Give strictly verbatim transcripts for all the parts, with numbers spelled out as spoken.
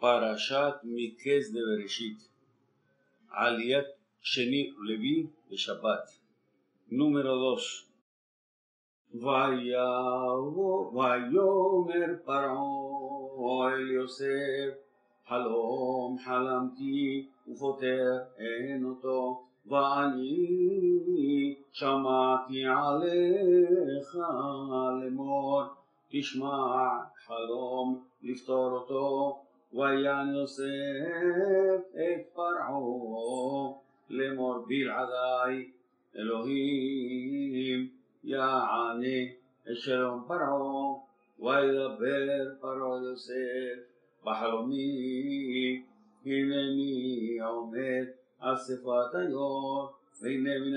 פרשת מקץ דבראשית, עליית שני לוי בשבת. נומרו דוש. ויאמר פרעה אל יוסף, חלום חלמתי ופותר אין אותו, ואני שמעתי עליך לאמור, תשמע חלום לפתור אותו. ויען יוסף את פרעה לאמור, בלעדי אלוהים יענה את שלום פרעה. וידבר פרעה יוסף בחלומי, הנני עומד על שפת היאור, והנה מן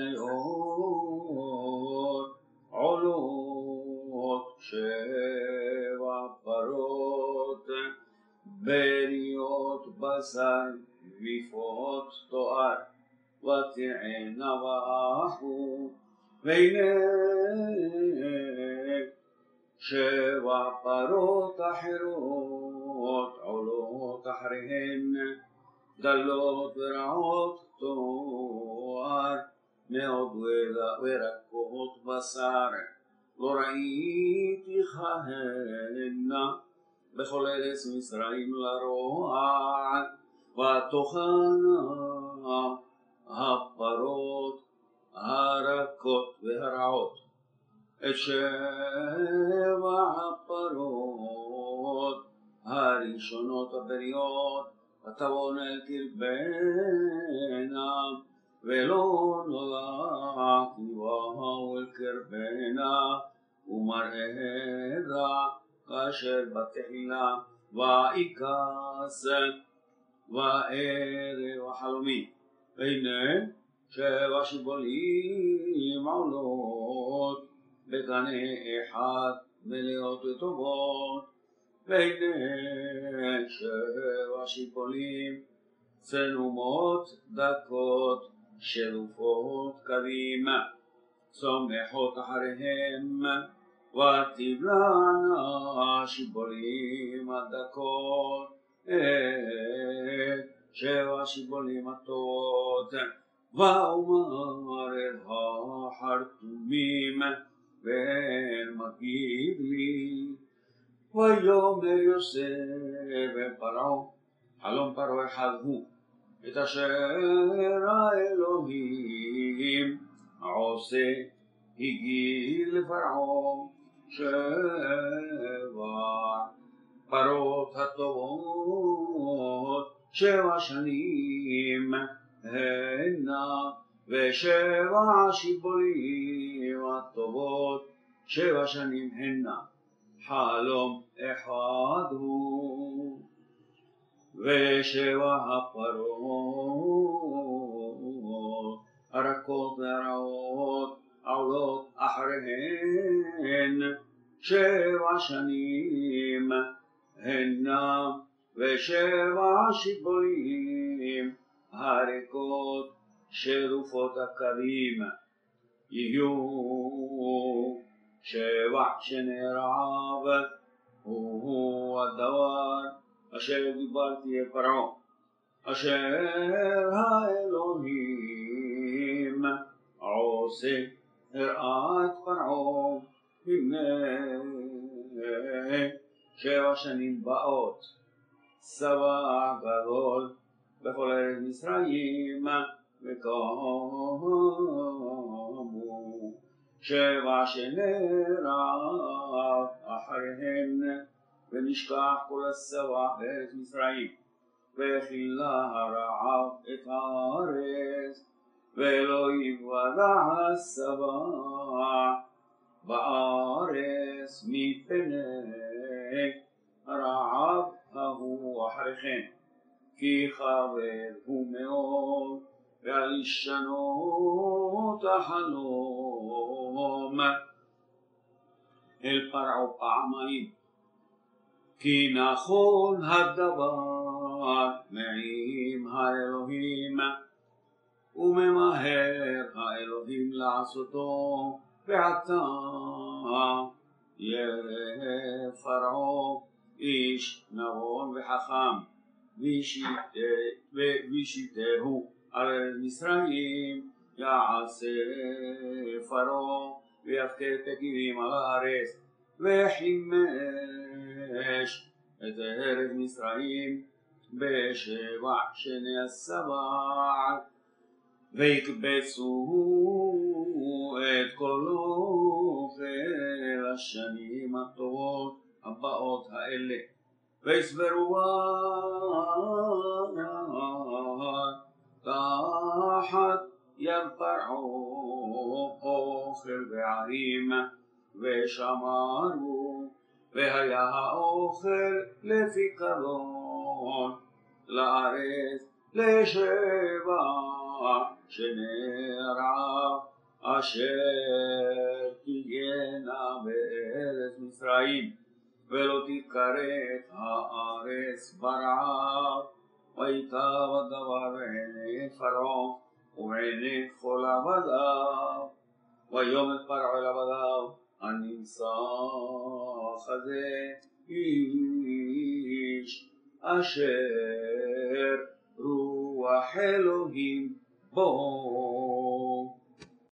היאור עולות שבע פרות, בריות בשר ויפות תואר, ותרענה ואחו. והנה שבע פרות אחרות עולות אחריהן, דלות ורעות תואר, מאוד ורקות בשר, לא ראיתי כהנה בכל ארץ מצרים לרוע. ותאכלנה הפרות הרכות והרעות את שבע הפרות הראשונות הבריות, ותבואנה אל קרבנה, ולא נולעתי באו אל קרבנה, ומראה רע כאשר בתחילה. ויקץ וערב החלומי, והנה שבע שיבולים עולות בקנה אחד, מלאות וטובות. והנה שבע שיבולים צנומות דקות, שרופות קדימה, צומחות אחריהם. ותבלענה שיבולים הדקות את שבע שיבולים הטובות. ואומר אל החרטומים, ואין מגיד לי. ויאמר יוסף אל פרעה, חלום פרעה אחד הוא, את אשר האלוהים עושה. הגיל לפרעה שבע פרות הטובות, שבע שנים הנה, ושבע שיבולים הטובות, שבע שנים הנה. חלום אחד הוא, ושבע הפרות הרכות והרעות עולות אחריהן, שבע שנים הנה, ושבע שיבולים הריקות שרופות הקדים. יהיו שבע שני רעב, הוא הדבר אשר דיברתי אל פרעה, אשר האלוהים עושה. הראה את פרעה, הנה שבע שנים באות, צבא גדול בכל ארץ מצרים, וקמו שבע שני רעב אחריהן, ונשכח כל הצבא בארץ מצרים, וכילה הרעב את הארץ, ולא יוודע הצבא בארץ מפני הרעב ההוא אחריכם. כי חבר הוא מאוד, ועל ישנות החלום אל פרעה פעמיים. כי נכון הדבר מעם האלוהים, וממהר האלוהים לעשותו. ועתה ירא פרעה איש נבון וחכם, וישיתהו על ארץ מצרים, יעשה פרעה ויפקד פקידים על הארץ, וחימש את ארץ מצרים בשבע שני הסבע, ויקבצו את כל אוכל השנים הטובות הבאות האלה, ויסברו תחת יד פרעה אוכל וערים, ושמרו, והיה האוכל לפיקדון לארץ לשבע שני רעב אשר תהיינה בארץ מצרים, ולא תכרת הארץ ברעב. ויטב הדבר בעיני פרעה ובעיני כל עבדיו, ויאמר פרעה אל עבדיו, הנמצא הזה איש אשר רוח אלוהים בו.